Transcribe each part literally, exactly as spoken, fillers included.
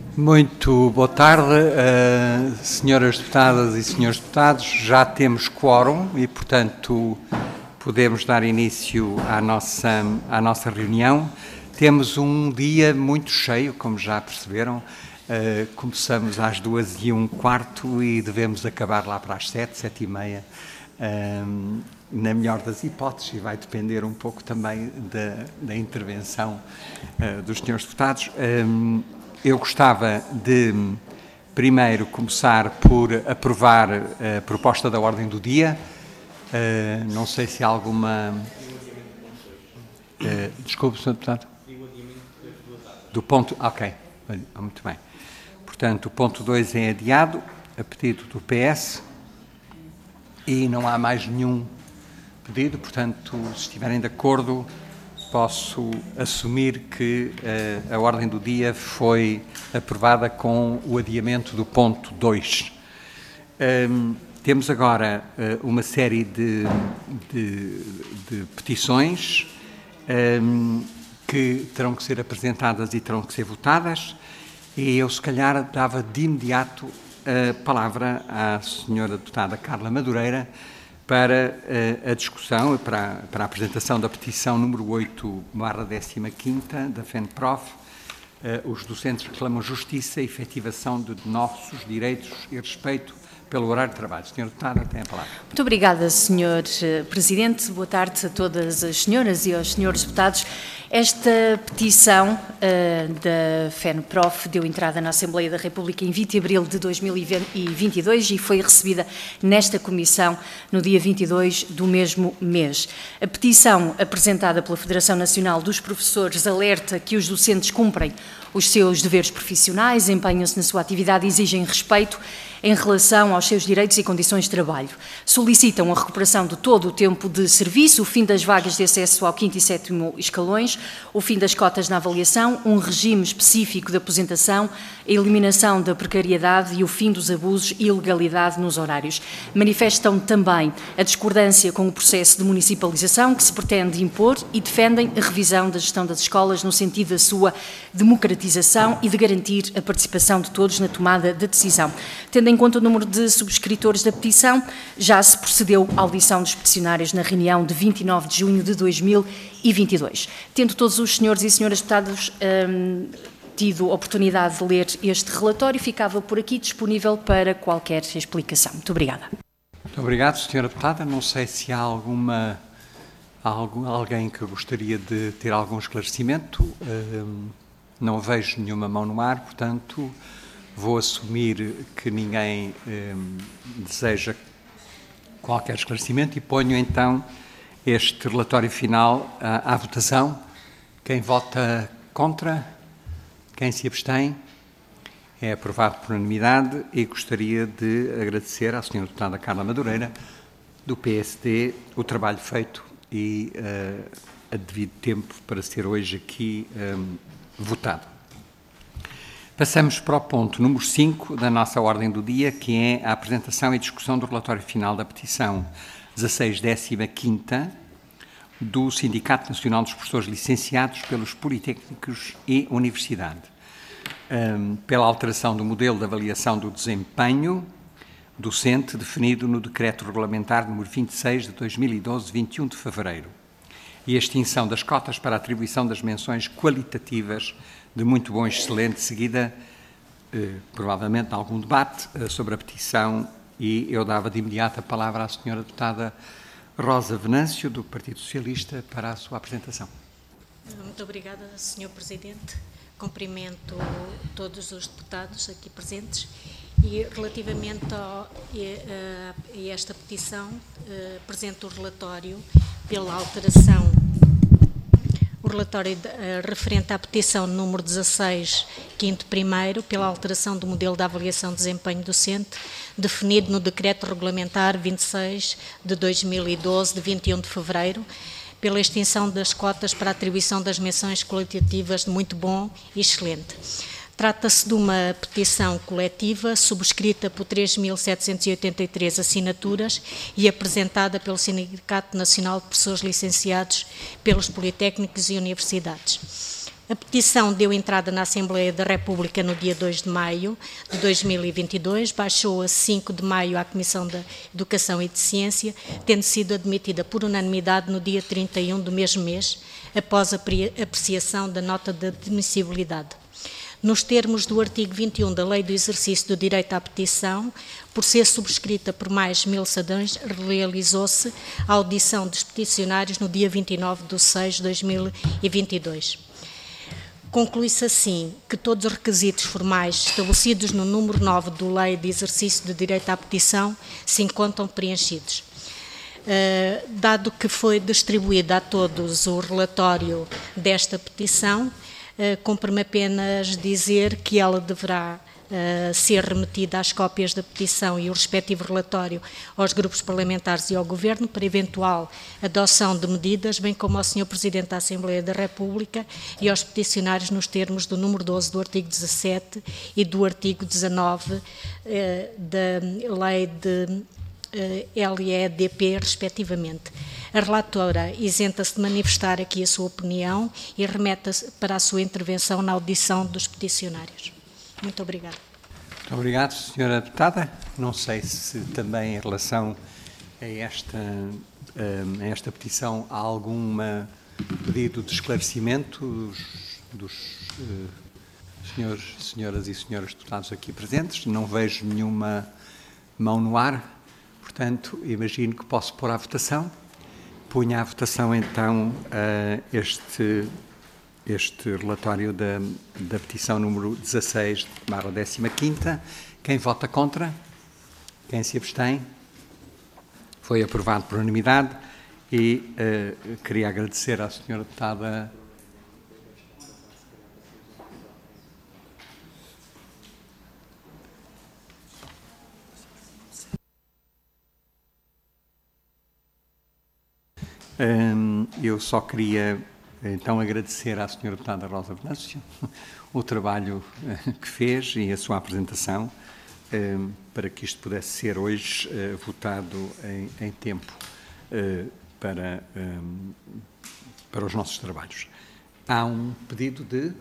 Muito boa tarde, uh, senhoras deputadas e senhores deputados. Já temos quórum e, portanto, podemos dar início à nossa, à nossa reunião. Temos um dia muito cheio, como já perceberam. Uh, começamos às duas e um quarto e devemos acabar lá para as sete, sete e meia, uh, na melhor das hipóteses, e vai depender um pouco também da, da intervenção uh, dos senhores deputados. Uh, Eu gostava de, primeiro, começar por aprovar a proposta da ordem do dia. Uh, não sei se há alguma... Uh, desculpe, senhor Deputado. Do ponto... Ok, muito bem. Portanto, o ponto dois é adiado, a pedido do P S, e não há mais nenhum pedido, portanto, se estiverem de acordo, posso assumir que uh, a ordem do dia foi aprovada com o adiamento do ponto dois. Um, temos agora uh, uma série de, de, de petições um, que terão que ser apresentadas e terão que ser votadas, e eu, se calhar, dava de imediato a palavra à senhora deputada Carla Madureira para uh, a discussão, para, para a apresentação da petição número oito barra décima quinta da FENPROF. Uh, os docentes reclamam justiça e efetivação de nossos direitos e respeito pelo horário de trabalho. senhora Deputada, tem a palavra. Muito obrigada, senhor Presidente. Boa tarde a todas as senhoras e aos senhores deputados. Esta petição uh, da FENPROF deu entrada na Assembleia da República em vinte de abril de dois mil e vinte e dois e foi recebida nesta comissão no dia vinte e dois do mesmo mês. A petição apresentada pela Federação Nacional dos Professores alerta que os docentes cumprem os seus deveres profissionais, empenham-se na sua atividade e exigem respeito em relação aos seus direitos e condições de trabalho. Solicitam a recuperação de todo o tempo de serviço, o fim das vagas de acesso ao quinto e sétimo escalões, o fim das cotas na avaliação, um regime específico de aposentação, a eliminação da precariedade e o fim dos abusos e ilegalidade nos horários. Manifestam também a discordância com o processo de municipalização que se pretende impor e defendem a revisão da gestão das escolas no sentido da sua democratização e de garantir a participação de todos na tomada de decisão. Tendo em conta o número de subscritores da petição, já se procedeu à audição dos peticionários na reunião de vinte e nove de junho de dois mil e vinte e dois. Tendo todos os senhores e senhoras deputados hum, tido oportunidade de ler este relatório, ficava por aqui disponível para qualquer explicação. Muito obrigada. Muito obrigado, senhora Deputada. Não sei se há alguma, algum, alguém que gostaria de ter algum esclarecimento. Hum, não vejo nenhuma mão no ar, portanto, vou assumir que ninguém hum, deseja qualquer esclarecimento e ponho então este relatório final à, à votação. Quem vota contra? Quem se abstém? É aprovado por unanimidade e gostaria de agradecer à senhora deputada Carla Madureira, do P S D, o trabalho feito e uh, a devido tempo para ser hoje aqui um, votado. Passamos para o ponto número cinco da nossa ordem do dia, que é a apresentação e discussão do relatório final da petição dezasseis décima quinta do Sindicato Nacional dos Professores Licenciados pelos Politécnicos e Universidade, um, pela alteração do modelo de avaliação do desempenho docente definido no Decreto Regulamentar número vinte e seis de dois mil e doze, vinte e um de fevereiro, e a extinção das cotas para a atribuição das menções qualitativas de muito bom e excelente, seguida, eh, provavelmente, algum debate eh, sobre a petição, e eu dava de imediato a palavra à senhora deputada Rosa Venâncio, do Partido Socialista, para a sua apresentação. Muito obrigada, senhor Presidente. Cumprimento todos os deputados aqui presentes e, relativamente ao, a, a esta petição, eh, apresento o relatório pela alteração O relatório uh, referente à petição número dezasseis, quinto primeiro, pela alteração do modelo de avaliação de desempenho docente, definido no Decreto Regulamentar vinte e seis de dois mil e doze, de vinte e um de fevereiro, pela extinção das cotas para a atribuição das menções qualitativas de muito bom e excelente. Trata-se de uma petição coletiva subscrita por três mil setecentos e oitenta e três assinaturas e apresentada pelo Sindicato Nacional de Professores Licenciados pelos Politécnicos e Universidades. A petição deu entrada na Assembleia da República no dia dois de maio de dois mil e vinte e dois, baixou a cinco de maio à Comissão da Educação e de Ciência, tendo sido admitida por unanimidade no dia trinta e um do mesmo mês, após a apreciação da nota de admissibilidade. Nos termos do artigo vinte e um da Lei do Exercício do Direito à Petição, por ser subscrita por mais de mil cidadãos, realizou-se a audição dos peticionários no dia vinte e nove de seis de dois mil e vinte e dois. Conclui-se assim que todos os requisitos formais estabelecidos no número nove do Lei de Exercício do Direito à Petição se encontram preenchidos. Uh, dado que foi distribuído a todos o relatório desta petição, uh, cumpre-me apenas dizer que ela deverá Uh, ser remetida às cópias da petição e o respectivo relatório aos grupos parlamentares e ao Governo para eventual adoção de medidas, bem como ao senhor Presidente da Assembleia da República e aos peticionários nos termos do número doze do artigo dezassete e do artigo dezanove uh, da Lei de uh, L E D P, respectivamente. A relatora isenta-se de manifestar aqui a sua opinião e remete-se para a sua intervenção na audição dos peticionários. Muito obrigada. Muito obrigado, senhora Deputada. Não sei se também em relação a esta, a esta petição há algum pedido de esclarecimento dos, dos uh, senhores, senhoras e senhores deputados aqui presentes. Não vejo nenhuma mão no ar, portanto, imagino que posso pôr à votação. Punha à votação, então, uh, este... este relatório da, da petição número dezasseis, barra décima quinta. Quem vota contra? Quem se abstém? Foi aprovado por unanimidade e uh, queria agradecer à senhora deputada um, eu só queria então agradecer à senhora deputada Rosa Venâncio o trabalho uh, que fez e a sua apresentação uh, para que isto pudesse ser hoje uh, votado em, em tempo uh, para, um, para os nossos trabalhos. Há um pedido de...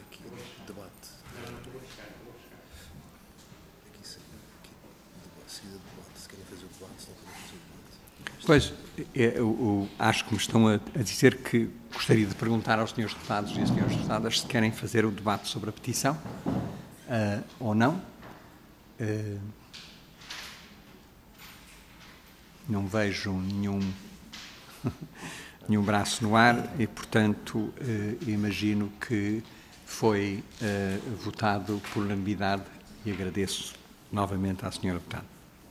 Pois, é, eu, acho que me estão a, a dizer que gostaria de perguntar aos senhores deputados e às senhoras deputadas se querem fazer o debate sobre a petição uh, ou não. Uh, não vejo nenhum, nenhum braço no ar e, portanto, uh, imagino que foi uh, votado por unanimidade e agradeço novamente à senhora deputada.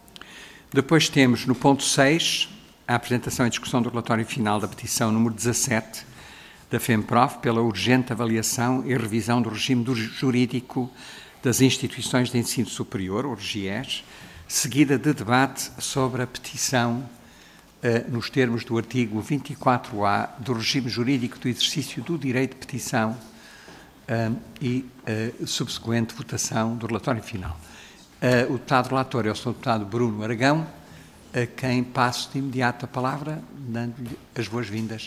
Depois temos, no ponto seis, a apresentação e discussão do relatório final da petição número dezassete da FEMPROF pela urgente avaliação e revisão do regime jurídico das instituições de ensino superior, ou R G E S, seguida de debate sobre a petição uh, nos termos do artigo vinte e quatro A do regime jurídico do exercício do direito de petição uh, e uh, subsequente votação do relatório final. Uh, o deputado relator é o senhor deputado Bruno Aragão, a quem passo de imediato a palavra, dando-lhe as boas-vindas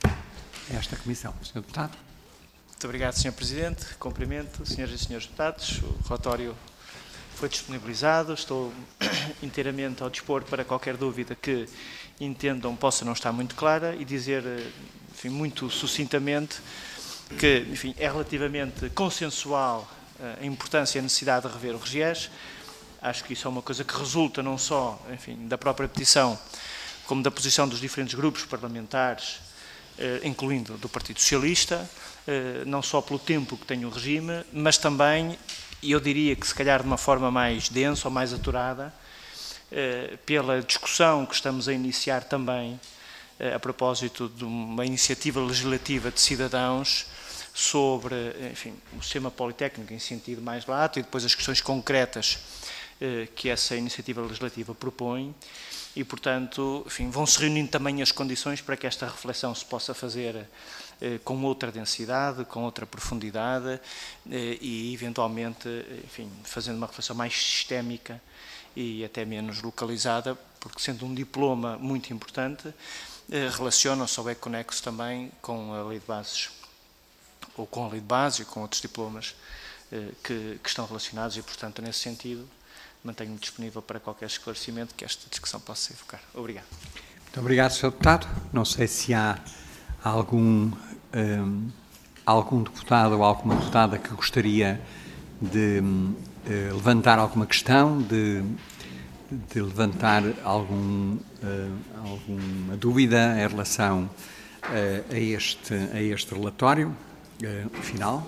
a esta comissão. senhor Deputado. Muito obrigado, senhor Presidente. Cumprimento, senhoras e senhores deputados. O relatório foi disponibilizado. Estou inteiramente ao dispor para qualquer dúvida que entendam possa não estar muito clara e dizer, enfim, muito sucintamente que, enfim, é relativamente consensual a importância e a necessidade de rever o R G E S. Acho que isso é uma coisa que resulta não só, enfim, da própria petição, como da posição dos diferentes grupos parlamentares, eh, incluindo do Partido Socialista, eh, não só pelo tempo que tem o regime, mas também, e eu diria que se calhar de uma forma mais densa ou mais aturada, eh, pela discussão que estamos a iniciar também, eh, a propósito de uma iniciativa legislativa de cidadãos sobre, enfim, o sistema politécnico em sentido mais lato e depois as questões concretas que essa iniciativa legislativa propõe e, portanto, enfim, vão-se reunindo também as condições para que esta reflexão se possa fazer eh, com outra densidade, com outra profundidade eh, e, eventualmente, enfim, fazendo uma reflexão mais sistémica e até menos localizada, porque, sendo um diploma muito importante, eh, relaciona-se ou é conexo também com a Lei de Bases ou com a lei de base e com outros diplomas que, que estão relacionados e, portanto, nesse sentido, mantenho-me disponível para qualquer esclarecimento que esta discussão possa evocar. Obrigado. Muito obrigado, senhor Deputado. Não sei se há algum, um, algum deputado ou alguma deputada que gostaria de um, levantar alguma questão, de, de levantar algum, uh, alguma dúvida em relação uh, a, este, a este relatório uh, final.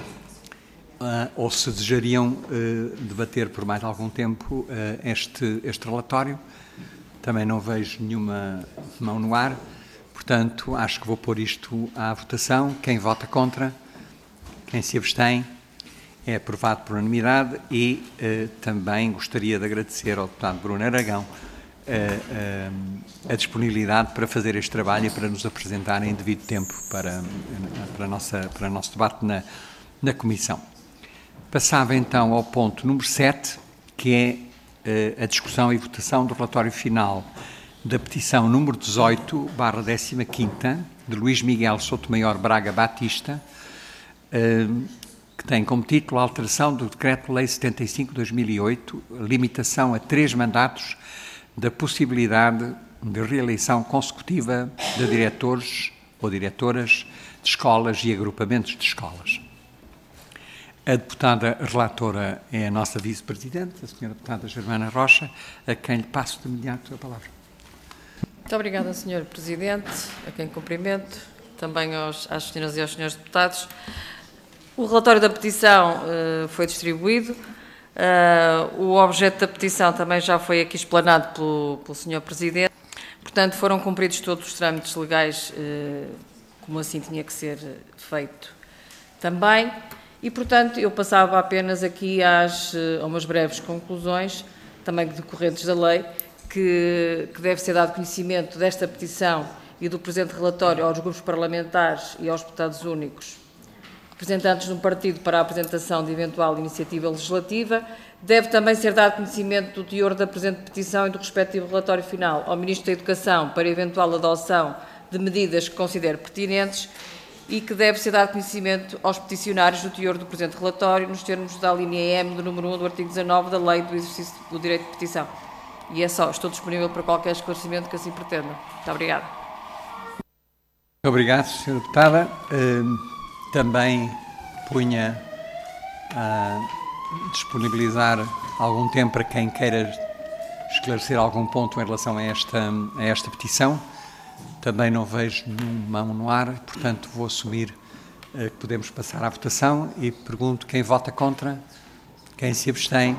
Uh, ou se desejariam uh, debater por mais algum tempo uh, este, este relatório. Também não vejo nenhuma mão no ar, portanto, acho que vou pôr isto à votação. Quem vota contra, quem se abstém, é aprovado por unanimidade e uh, também gostaria de agradecer ao deputado Bruno Aragão uh, uh, a disponibilidade para fazer este trabalho e para nos apresentar em devido tempo para, para, a nossa, para o nosso debate na, na Comissão. Passava então ao ponto número sete, que é uh, a discussão e votação do relatório final da petição número dezoito, barra décima quinta, de Luís Miguel Soutomaior Braga Batista, uh, que tem como título a alteração do Decreto-Lei setenta e cinco de dois mil e oito, limitação a três mandatos da possibilidade de reeleição consecutiva de diretores ou diretoras de escolas e agrupamentos de escolas. A deputada relatora é a nossa vice-presidente, a senhora deputada Germana Rocha, a quem lhe passo de imediato a palavra. Muito obrigada, senhor Presidente, a quem cumprimento, também aos, às senhoras e aos senhores deputados. O relatório da petição uh, foi distribuído. Uh, o objeto da petição também já foi aqui explanado pelo, pelo senhor Presidente. Portanto, foram cumpridos todos os trâmites legais, uh, como assim tinha que ser feito também. E, portanto, eu passava apenas aqui às, a umas breves conclusões, também decorrentes da lei, que, que deve ser dado conhecimento desta petição e do presente relatório aos grupos parlamentares e aos deputados únicos, representantes de um partido para a apresentação de eventual iniciativa legislativa. Deve também ser dado conhecimento do teor da presente petição e do respectivo relatório final ao Ministro da Educação para eventual adoção de medidas que considere pertinentes e que deve ser dado conhecimento aos peticionários do teor do presente relatório nos termos da linha M do número um do artigo dezanove da Lei do Exercício do Direito de Petição. E é só, estou disponível para qualquer esclarecimento que assim pretenda. Muito obrigada. Muito obrigado, senhora Deputada. Uh, também punha a disponibilizar algum tempo para quem queira esclarecer algum ponto em relação a esta, a esta petição. Também não vejo nenhuma mão no ar, portanto vou assumir uh, que podemos passar à votação e pergunto quem vota contra, quem se abstém.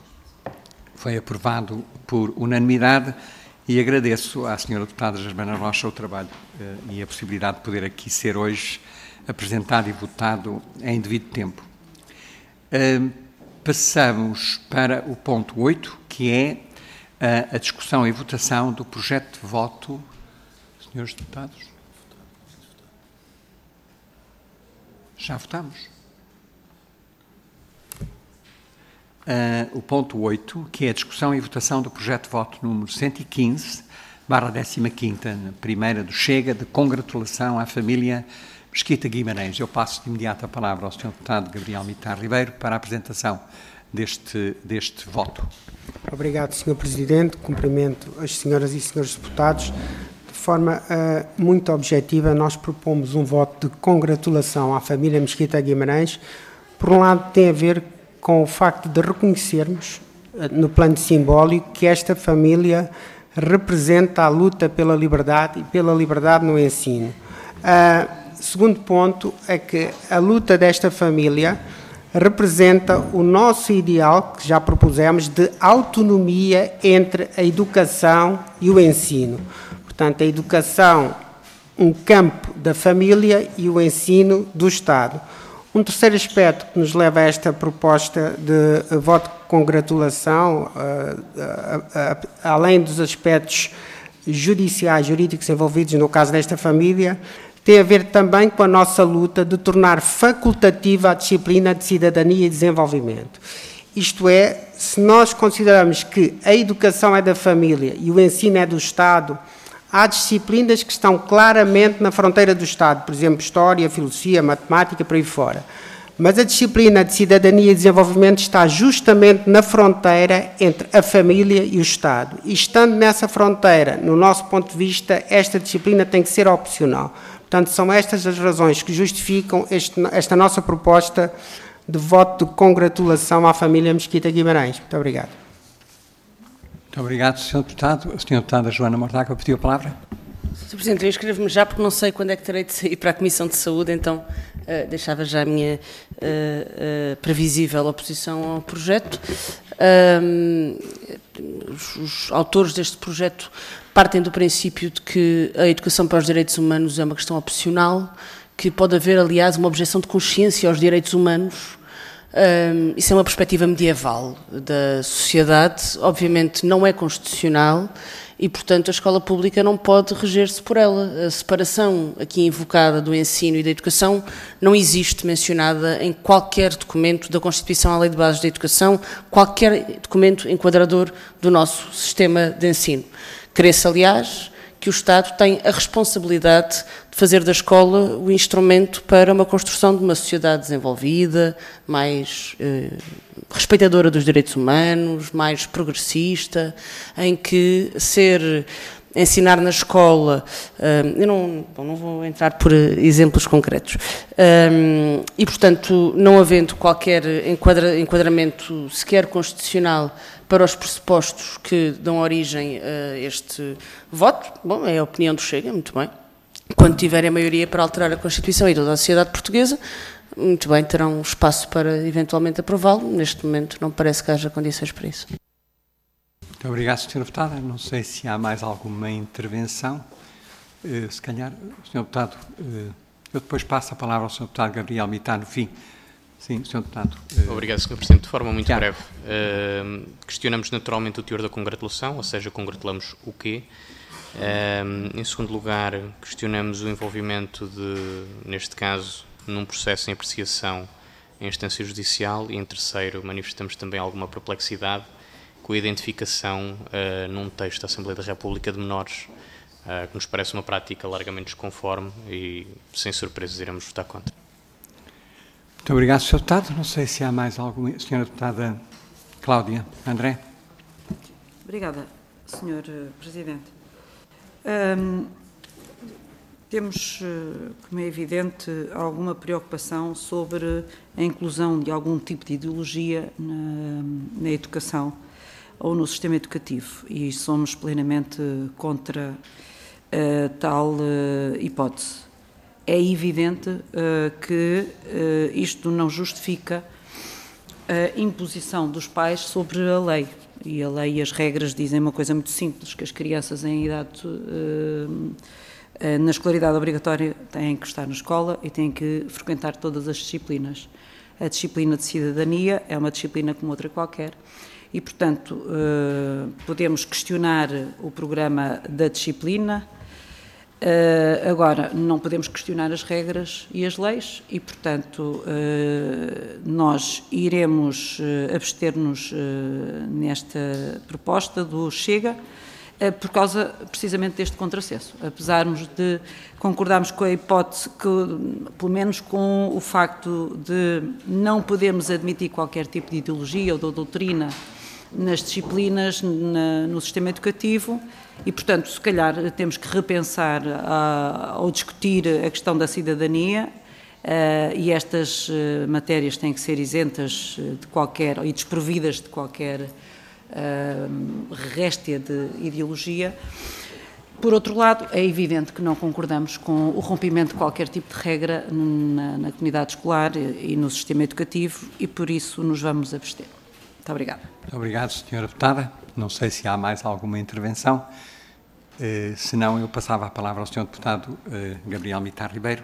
Foi aprovado por unanimidade e agradeço à senhora deputada Germana Rocha o trabalho uh, e a possibilidade de poder aqui ser hoje apresentado e votado em devido tempo. Uh, passamos para o ponto oito, que é uh, a discussão e votação do projeto de voto. Senhores deputados? Já votamos? Uh, o ponto oito, que é a discussão e votação do projeto de voto número cento e quinze, barra décima quinta, na primeira do Chega, de congratulação à família Mesquita Guimarães. Eu passo de imediato a palavra ao senhor deputado Gabriel Mitar Ribeiro para a apresentação deste, deste voto. Obrigado, senhor Presidente. Cumprimento as senhoras e senhores deputados. De forma uh, muito objetiva, nós propomos um voto de congratulação à família Mesquita Guimarães. Por um lado, tem a ver com o facto de reconhecermos, uh, no plano simbólico, que esta família representa a luta pela liberdade e pela liberdade no ensino. Uh, segundo ponto é que a luta desta família representa o nosso ideal, que já propusemos, de autonomia entre a educação e o ensino. Portanto, a educação, um campo da família e o ensino do Estado. Um terceiro aspecto que nos leva a esta proposta de voto de congratulação, uh, uh, uh, além dos aspectos judiciais, jurídicos envolvidos no caso desta família, tem a ver também com a nossa luta de tornar facultativa a disciplina de cidadania e desenvolvimento. Isto é, se nós consideramos que a educação é da família e o ensino é do Estado, Há disciplinas que estão claramente na fronteira do Estado, por exemplo, História, Filosofia, Matemática, por aí fora. Mas a disciplina de Cidadania e Desenvolvimento está justamente na fronteira entre a família e o Estado. E estando nessa fronteira, no nosso ponto de vista, esta disciplina tem que ser opcional. Portanto, são estas as razões que justificam este, esta nossa proposta de voto de congratulação à família Mesquita Guimarães. Muito obrigado. Muito obrigado, senhor Deputado. A senhora Deputada Joana Mortágua pediu a palavra. senhor Presidente, eu inscrevo-me já porque não sei quando é que terei de sair para a Comissão de Saúde, então uh, deixava já a minha uh, uh, previsível oposição ao projeto. Um, os, os autores deste projeto partem do princípio de que a educação para os direitos humanos é uma questão opcional, que pode haver, aliás, uma objeção de consciência aos direitos humanos. Um, isso é uma perspectiva medieval da sociedade, obviamente não é constitucional e, portanto, a escola pública não pode reger-se por ela. A separação aqui invocada do ensino e da educação não existe mencionada em qualquer documento da Constituição à Lei de Bases da Educação, qualquer documento enquadrador do nosso sistema de ensino. Cresce, aliás, que o Estado tem a responsabilidade de fazer da escola o instrumento para uma construção de uma sociedade desenvolvida, mais eh, respeitadora dos direitos humanos, mais progressista, em que ser, ensinar na escola, eh, eu não, bom, não vou entrar por exemplos concretos, eh, e, portanto, não havendo qualquer enquadra, enquadramento sequer constitucional para os pressupostos que dão origem a este voto, bom, é a opinião do Chega, muito bem. Quando tiverem a maioria para alterar a Constituição e toda a sociedade portuguesa, muito bem, terão espaço para eventualmente aprová-lo. Neste momento não parece que haja condições para isso. Muito obrigado, senhora Deputada. Não sei se há mais alguma intervenção. Uh, se calhar, senhor Deputado, uh, eu depois passo a palavra ao senhor Deputado Gabriel Mittar no fim. Sim, senhor Deputado. Uh... Obrigado, senhor Presidente. De forma muito Já. breve. Uh, questionamos naturalmente o teor da congratulação, ou seja, congratulamos o quê? Uh, em segundo lugar, questionamos o envolvimento de, neste caso, num processo em apreciação em instância judicial e, em terceiro, manifestamos também alguma perplexidade com a identificação uh, num texto da Assembleia da República de menores, uh, que nos parece uma prática largamente desconforme e, sem surpresas, iremos votar contra. Muito obrigado, senhor Deputado. Não sei se há mais alguma... Senhora Deputada Cláudia André. Obrigada, senhor Presidente. Um, temos, como é evidente, alguma preocupação sobre a inclusão de algum tipo de ideologia na, na educação ou no sistema educativo e somos plenamente contra uh, tal uh, hipótese. É evidente uh, que uh, isto não justifica a imposição dos pais sobre a lei. E a lei e as regras dizem uma coisa muito simples, que as crianças em idade, uh, uh, na escolaridade obrigatória, têm que estar na escola e têm que frequentar todas as disciplinas. A disciplina de cidadania é uma disciplina como outra qualquer e, portanto, uh, podemos questionar o programa da disciplina. Uh, agora, não podemos questionar as regras e as leis e, portanto, uh, nós iremos uh, abster-nos uh, nesta proposta do Chega uh, por causa, precisamente, deste contrassenso. Apesar de concordarmos com a hipótese, que, pelo menos com o facto de não podermos admitir qualquer tipo de ideologia ou de doutrina nas disciplinas, na, no sistema educativo, e, portanto, se calhar temos que repensar uh, ao discutir a questão da cidadania uh, e estas uh, matérias têm que ser isentas de qualquer, e desprovidas de qualquer uh, réstia de ideologia. Por outro lado, é evidente que não concordamos com o rompimento de qualquer tipo de regra na, na comunidade escolar e no sistema educativo e, por isso, nos vamos abster. Muito obrigada. Muito obrigado, senhora Deputada. Não sei se há mais alguma intervenção. Uh, se não, eu passava a palavra ao senhor Deputado uh, Gabriel Mittar Ribeiro.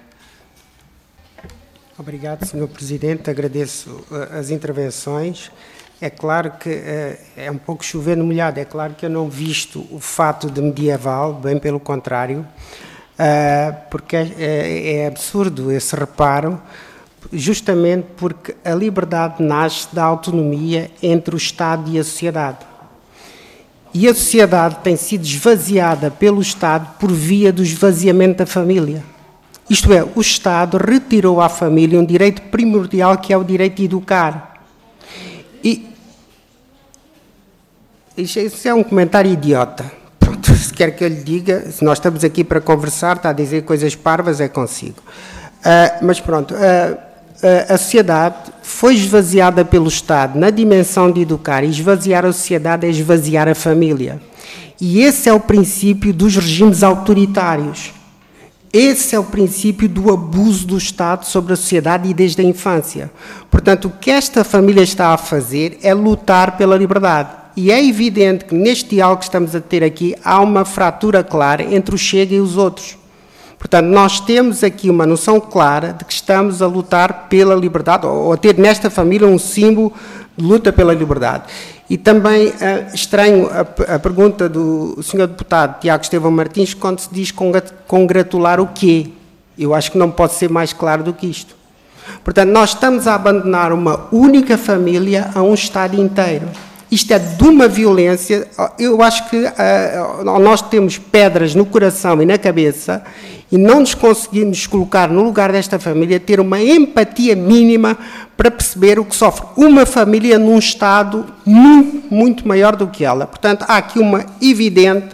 Obrigado, senhor Presidente. Agradeço uh, as intervenções. É claro que uh, é um pouco chover no molhado. É claro que eu não visto o fato de medieval, bem pelo contrário, uh, porque é, é, é absurdo esse reparo, justamente porque a liberdade nasce da autonomia entre o Estado e a sociedade. E a sociedade tem sido esvaziada pelo Estado por via do esvaziamento da família. Isto é, o Estado retirou à família um direito primordial, que é o direito de educar. E isso é um comentário idiota. Pronto, se quer que eu lhe diga, se nós estamos aqui para conversar, está a dizer coisas parvas, é consigo. Uh, mas pronto, uh, uh, a sociedade foi esvaziada pelo Estado na dimensão de educar, e esvaziar a sociedade é esvaziar a família. E esse é o princípio dos regimes autoritários. Esse é o princípio do abuso do Estado sobre a sociedade e desde a infância. Portanto, o que esta família está a fazer é lutar pela liberdade. E é evidente que neste diálogo que estamos a ter aqui há uma fratura clara entre o Chega e os outros. Portanto, nós temos aqui uma noção clara de que estamos a lutar pela liberdade, ou a ter nesta família um símbolo de luta pela liberdade. E também uh, estranho a, a pergunta do senhor deputado Tiago Estevão Martins, quando se diz congratular o quê? Eu acho que não pode ser mais claro do que isto. Portanto, nós estamos a abandonar uma única família a um Estado inteiro. Isto é de uma violência. Eu acho que uh, nós temos pedras no coração e na cabeça e não nos conseguimos colocar no lugar desta família, ter uma empatia mínima para perceber o que sofre uma família num Estado muito, muito maior do que ela. Portanto, há aqui uma evidente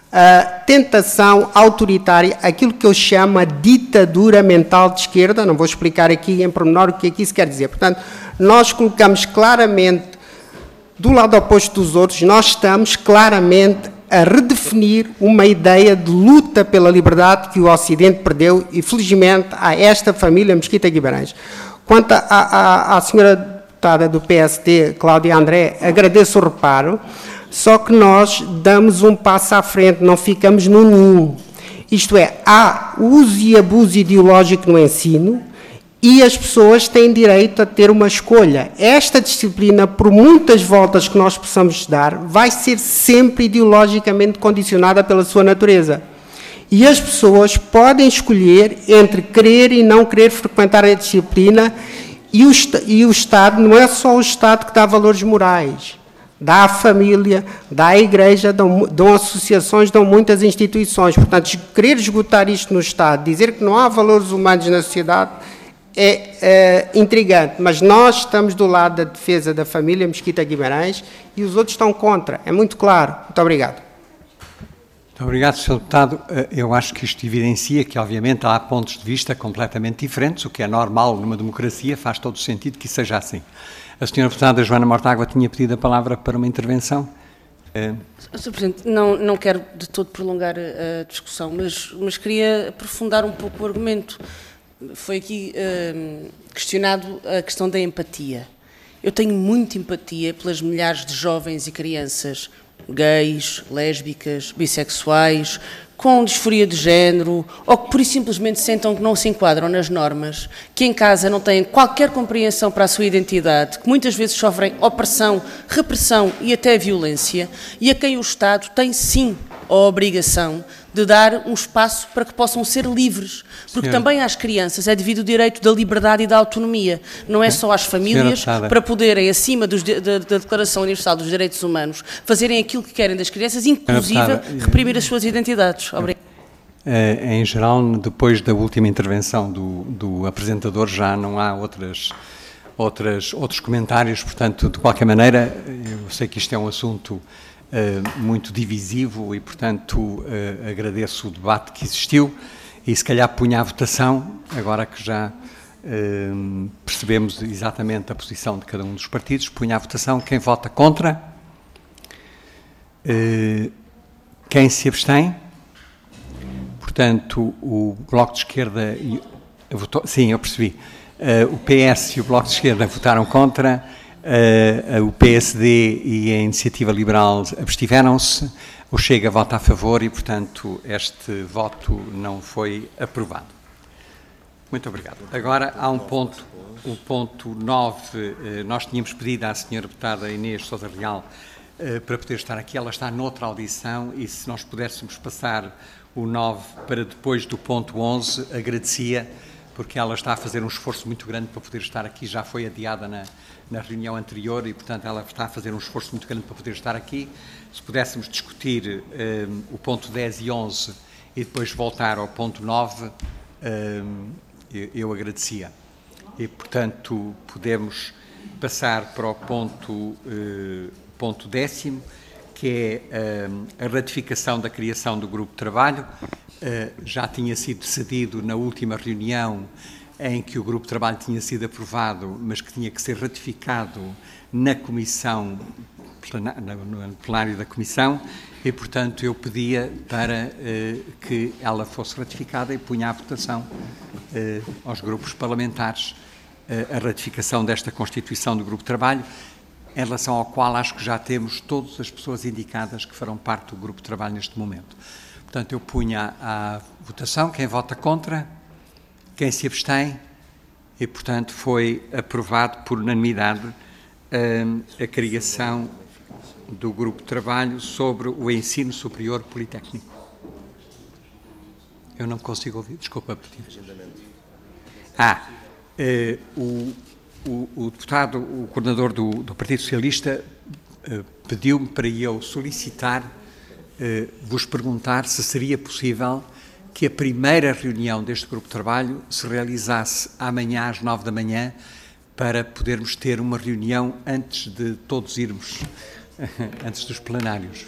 uh, tentação autoritária, aquilo que eu chamo a ditadura mental de esquerda. Não vou explicar aqui em pormenor o que aqui se quer dizer. Portanto, nós colocamos claramente do lado oposto dos outros, nós estamos claramente a redefinir uma ideia de luta pela liberdade que o Ocidente perdeu e, felizmente, a esta família Mesquita Guimarães. Quanto à, à, à senhora deputada do P S D, Cláudia André, agradeço o reparo, só que nós damos um passo à frente, não ficamos no ninho. Isto é, há uso e abuso ideológico no ensino, e as pessoas têm direito a ter uma escolha. Esta disciplina, por muitas voltas que nós possamos dar, vai ser sempre ideologicamente condicionada pela sua natureza. E as pessoas podem escolher entre querer e não querer frequentar a disciplina, e o, e o Estado, não é só o Estado que dá valores morais. Dá à família, dá à Igreja, dão, dão associações, dão muitas instituições. Portanto, querer esgotar isto no Estado, dizer que não há valores humanos na sociedade, é, é intrigante, mas nós estamos do lado da defesa da família Mesquita Guimarães e os outros estão contra, é muito claro. Muito obrigado. Muito obrigado, senhor Deputado. Eu acho que isto evidencia que, obviamente, há pontos de vista completamente diferentes, o que é normal numa democracia, faz todo o sentido que isso seja assim. A senhora Deputada Joana Mortágua tinha pedido a palavra para uma intervenção. senhor Presidente, não, não quero de todo prolongar a discussão, mas, mas queria aprofundar um pouco o argumento. Foi aqui uh, questionado a questão da empatia. Eu tenho muita empatia pelas milhares de jovens e crianças gays, lésbicas, bissexuais, com disforia de género, ou que por simplesmente sentam que não se enquadram nas normas, que em casa não têm qualquer compreensão para a sua identidade, que muitas vezes sofrem opressão, repressão e até violência, e a quem o Estado tem sim a obrigação de dar um espaço para que possam ser livres, porque Senhora, também às crianças é devido o direito da liberdade e da autonomia, não é só às famílias para poderem, acima dos, da, da Declaração Universal dos Direitos Humanos, fazerem aquilo que querem das crianças, inclusive reprimir as suas identidades. Obrigado. Em geral, depois da última intervenção do, do apresentador, já não há outras, outras, outros comentários, portanto, de qualquer maneira, eu sei que isto é um assunto Uh, muito divisivo e, portanto, uh, agradeço o debate que existiu e, se calhar, punha à votação, agora que já uh, percebemos exatamente a posição de cada um dos partidos, punha à votação quem vota contra, uh, quem se abstém. Portanto, o Bloco de Esquerda e, votou, sim, eu percebi, uh, o P S e o Bloco de Esquerda votaram contra. Uh, o P S D e a Iniciativa Liberal abstiveram-se, o Chega vota a favor e, portanto, este voto não foi aprovado. Muito obrigado. Agora há um ponto, o ponto nove, uh, nós tínhamos pedido à senhora deputada Inês Sousa Real uh, para poder estar aqui, ela está noutra audição e se nós pudéssemos passar o nove para depois do ponto onze, agradecia, porque ela está a fazer um esforço muito grande para poder estar aqui, já foi adiada na, na reunião anterior e, portanto, ela está a fazer um esforço muito grande para poder estar aqui. Se pudéssemos discutir um, o ponto dez e onze e depois voltar ao ponto nove, um, eu, eu agradecia. E, portanto, podemos passar para o ponto, uh, ponto décimo, que é uh, a ratificação da criação do grupo de trabalho. Uh, já tinha sido decidido na última reunião em que o grupo de trabalho tinha sido aprovado, mas que tinha que ser ratificado na comissão, no plenário da comissão, e, portanto, eu pedia para uh, que ela fosse ratificada e punha à votação uh, aos grupos parlamentares uh, a ratificação desta constituição do grupo de trabalho, em relação ao qual acho que já temos todas as pessoas indicadas que farão parte do grupo de trabalho neste momento. Portanto, eu punha à votação quem vota contra, quem se abstém, e, portanto, foi aprovado por unanimidade um, a criação do grupo de trabalho sobre o ensino superior politécnico. Eu não consigo ouvir, desculpa. Ah, uh, o, o, o deputado, o coordenador do, do Partido Socialista uh, pediu-me para eu solicitar, uh, vos perguntar se seria possível que a primeira reunião deste grupo de trabalho se realizasse amanhã às nove da manhã para podermos ter uma reunião antes de todos irmos, antes dos plenários.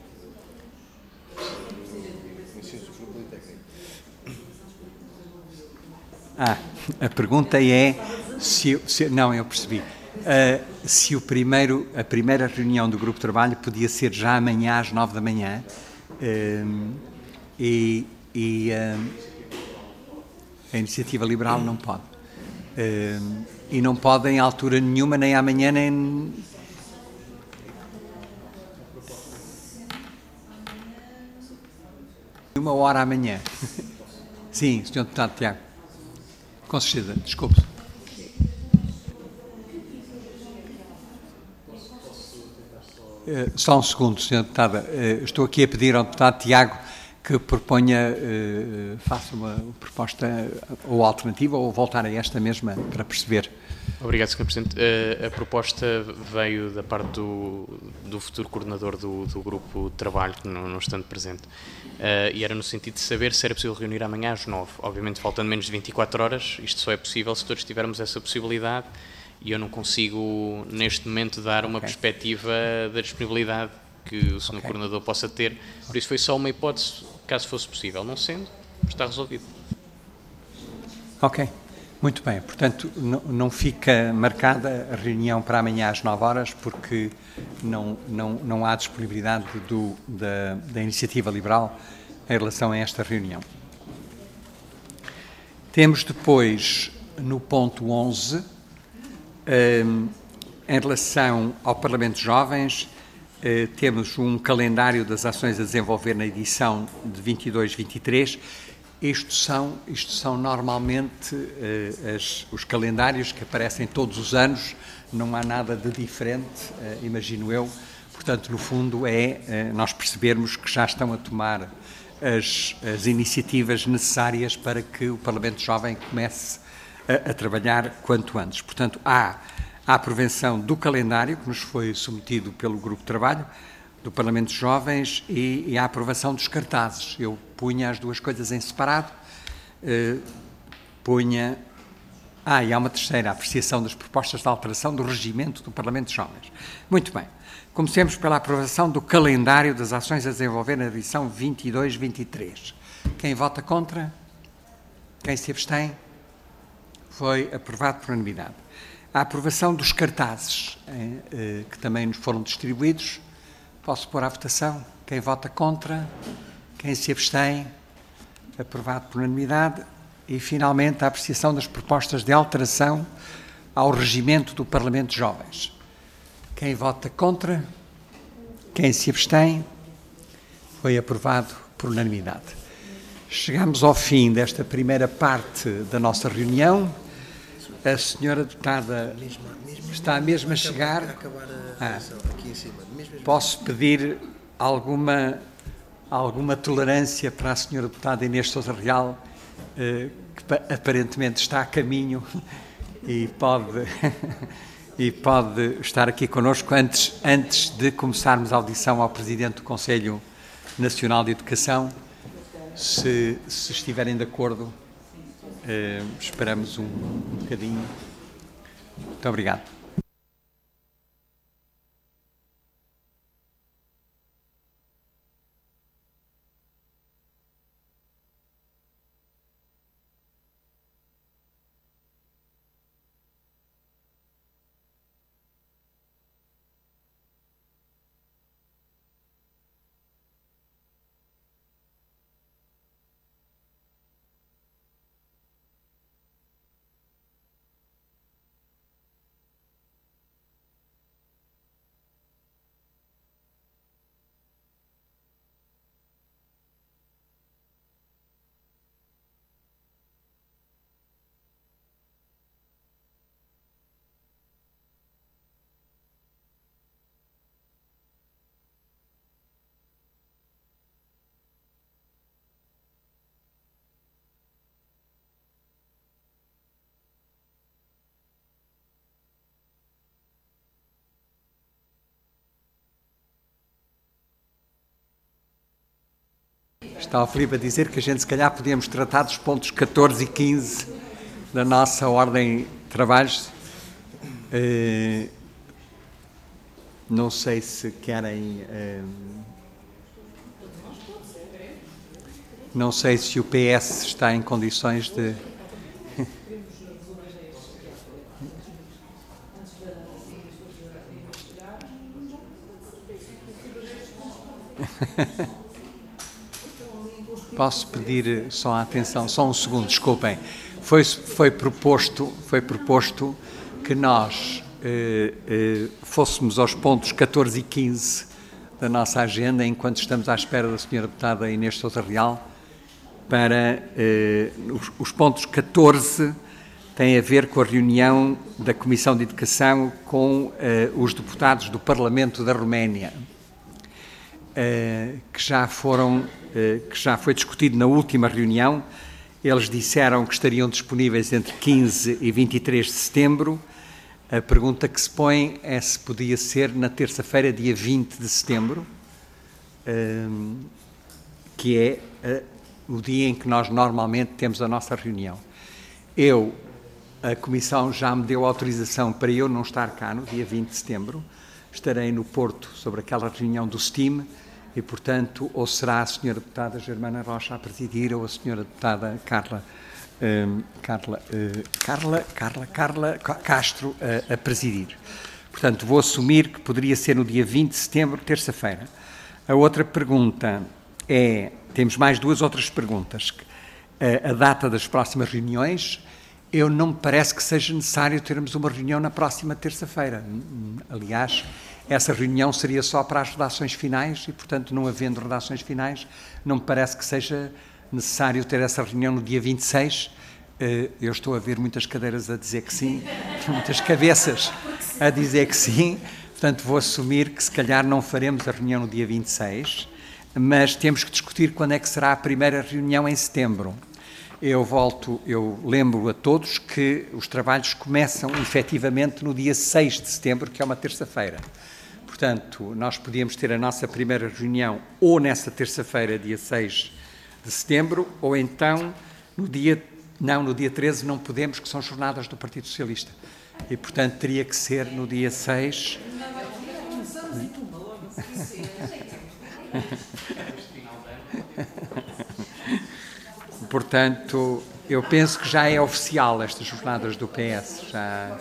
Ah, a pergunta é se, se não, eu percebi, uh, se o primeiro, a primeira reunião do grupo de trabalho podia ser já amanhã às nove da manhã uh, e, e uh, a Iniciativa Liberal não pode. Uh, e não pode em altura nenhuma, nem amanhã, nem... Uma hora amanhã. Sim, senhor Deputado Tiago. Com certeza, desculpe. Uh, só um segundo, senhor Deputado. Uh, estou aqui a pedir ao Deputado Tiago que proponha, uh, faça uma proposta ou alternativa ou voltar a esta mesma para perceber. Obrigado, senhor Presidente. Uh, a proposta veio da parte do, do futuro coordenador do, do grupo de trabalho, que não, não estando presente. Uh, e era no sentido de saber se era possível reunir amanhã às nove. Obviamente, faltando menos de vinte e quatro horas, isto só é possível se todos tivermos essa possibilidade e eu não consigo, neste momento, dar uma okay. perspectiva da disponibilidade que o senhor okay. coordenador possa ter. Por isso foi só uma hipótese, caso fosse possível. Não sendo, está resolvido. Ok. Muito bem. Portanto, não, não fica marcada a reunião para amanhã às nove horas, porque não, não, não há disponibilidade do, da, da Iniciativa Liberal em relação a esta reunião. Temos depois, no ponto onze, um, em relação ao Parlamento de Jovens, uh, temos um calendário das ações a desenvolver na edição de vinte e dois vinte e três. Isto são, isto são normalmente uh, as, os calendários que aparecem todos os anos, não há nada de diferente, uh, imagino eu. Portanto, no fundo, é uh, nós percebermos que já estão a tomar as, as iniciativas necessárias para que o Parlamento Jovem comece a, a trabalhar quanto antes. Portanto, há a aprovação do calendário que nos foi submetido pelo Grupo de Trabalho do Parlamento de Jovens e, e a aprovação dos cartazes. Eu punha as duas coisas em separado, uh, punha... Ah, e há uma terceira, a apreciação das propostas de alteração do regimento do Parlamento de Jovens. Muito bem. Comecemos pela aprovação do calendário das ações a desenvolver na edição vinte e dois vinte e três. Quem vota contra? Quem se abstém? Foi aprovado por unanimidade. A aprovação dos cartazes, eh, que também nos foram distribuídos. Posso pôr à votação? Quem vota contra? Quem se abstém? Aprovado por unanimidade. E, finalmente, a apreciação das propostas de alteração ao regimento do Parlamento de Jovens. Quem vota contra? Quem se abstém? Foi aprovado por unanimidade. Chegamos ao fim desta primeira parte da nossa reunião. A senhora deputada está mesmo a chegar. Ah, posso pedir alguma, alguma tolerância para a senhora deputada Inês Sousa Real que aparentemente está a caminho e pode, e pode estar aqui connosco antes, antes de começarmos a audição ao Presidente do Conselho Nacional de Educação. Se, se estiverem de acordo, eh, esperamos um, um bocadinho. Muito obrigado. Está o Filipe a dizer que a gente, se calhar, podíamos tratar dos pontos catorze e quinze da nossa ordem de trabalhos. Uh, não sei se querem... Uh, não sei se o P S está em condições de... Posso pedir só a atenção, só um segundo, desculpem. Foi, foi, proposto, foi proposto que nós eh, eh, fôssemos aos pontos catorze e quinze da nossa agenda, enquanto estamos à espera da senhora deputada Inês Sousa Real, para eh, os, os pontos catorze têm a ver com a reunião da Comissão de Educação com eh, os deputados do Parlamento da Roménia, eh, que já foram... que já foi discutido na última reunião. Eles disseram que estariam disponíveis entre quinze e vinte e três de setembro. A pergunta que se põe é se podia ser na terça-feira, dia vinte de setembro, que é o dia em que nós normalmente temos a nossa reunião. Eu, a Comissão já me deu autorização para eu não estar cá no dia vinte de setembro. Estarei no Porto sobre aquela reunião do S T I M, e, portanto, ou será a senhora deputada Germana Rocha a presidir ou a senhora deputada Carla, um, Carla, uh, Carla, Carla, Carla Castro a, a presidir. Portanto, vou assumir que poderia ser no dia vinte de setembro, terça-feira. A outra pergunta é, temos mais duas outras perguntas. A, a data das próximas reuniões, eu não me parece que seja necessário termos uma reunião na próxima terça-feira. Aliás, essa reunião seria só para as redações finais e, portanto, não havendo redações finais, não me parece que seja necessário ter essa reunião no dia vinte e seis. Eu estou a ver muitas cadeiras a dizer que sim, muitas cabeças a dizer que sim, portanto, vou assumir que se calhar não faremos a reunião no dia vinte e seis, mas temos que discutir quando é que será a primeira reunião em setembro. Eu volto, eu lembro a todos que os trabalhos começam efetivamente no dia seis de setembro, que é uma terça-feira. Portanto, nós podíamos ter a nossa primeira reunião ou nessa terça-feira, dia seis de setembro, ou então no dia, não, no dia treze não podemos, que são jornadas do Partido Socialista. E, portanto, teria que ser no dia seis. Portanto, eu penso que já é oficial estas jornadas do P S. Já...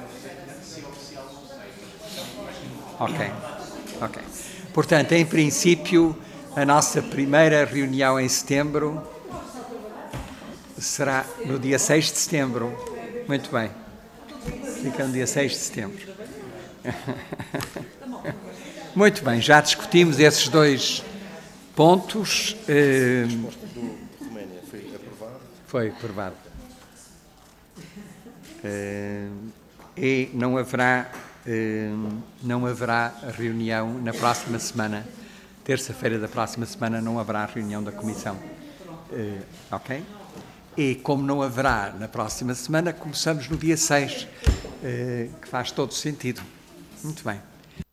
Ok. Ok. Portanto, em princípio, a nossa primeira reunião em setembro será no dia seis de setembro. Muito bem. Fica no dia seis de setembro. Muito bem, já discutimos esses dois pontos. Eh, foi aprovado. Eh, e não haverá... Uh, não haverá reunião na próxima semana, terça-feira da próxima semana não haverá reunião da Comissão. Uh, ok? E como não haverá na próxima semana, começamos no dia seis, que faz todo sentido. Muito bem.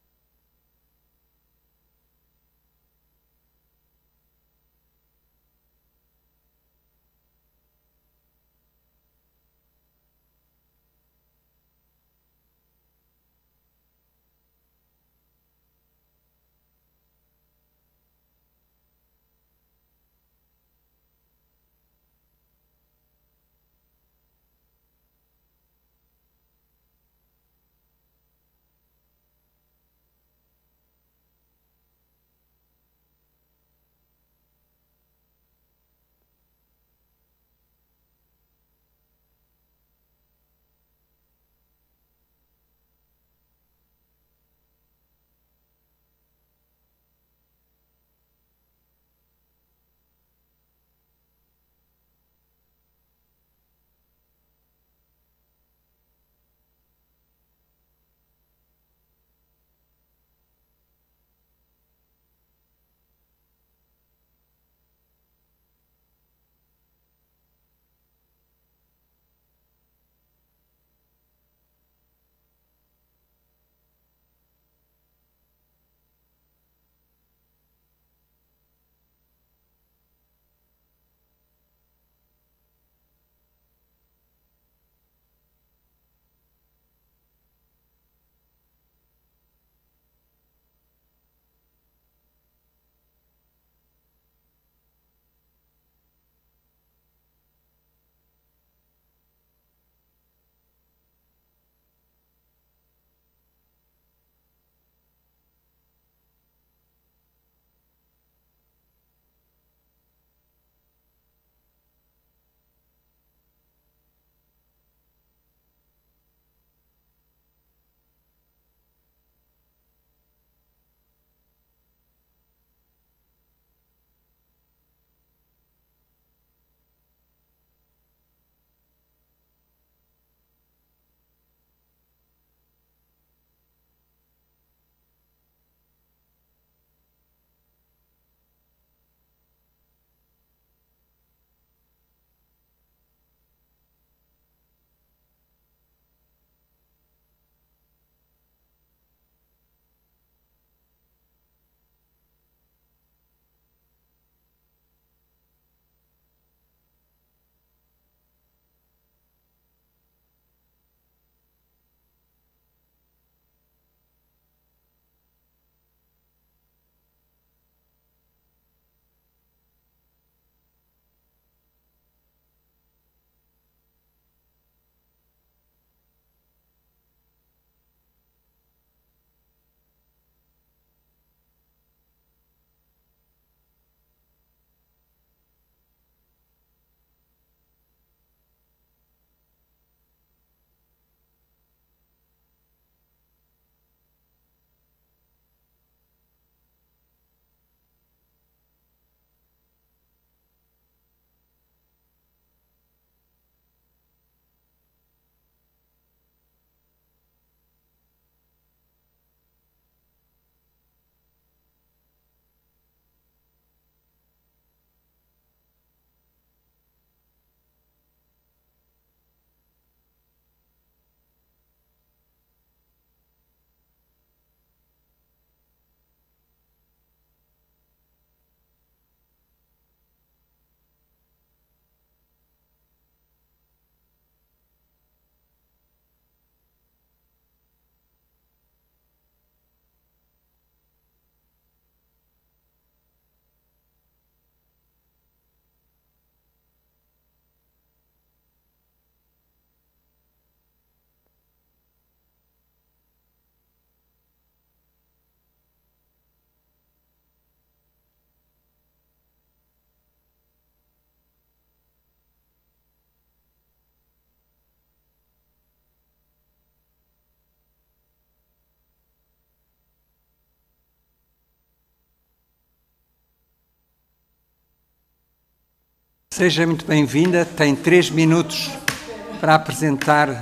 Seja muito bem-vinda, tem três minutos para apresentar